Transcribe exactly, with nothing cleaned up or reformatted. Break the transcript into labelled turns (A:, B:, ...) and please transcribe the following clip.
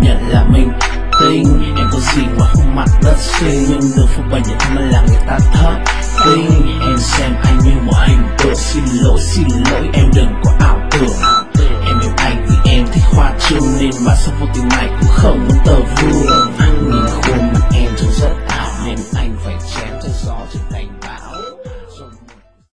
A: nhận là mình tình. Em có gì ngoài khuôn mặt đất xinh, nhưng được phục bởi những thứ mà làm người ta thất tình. Em xem anh như một hình tượng, xin lỗi xin lỗi em đừng có ảo tưởng.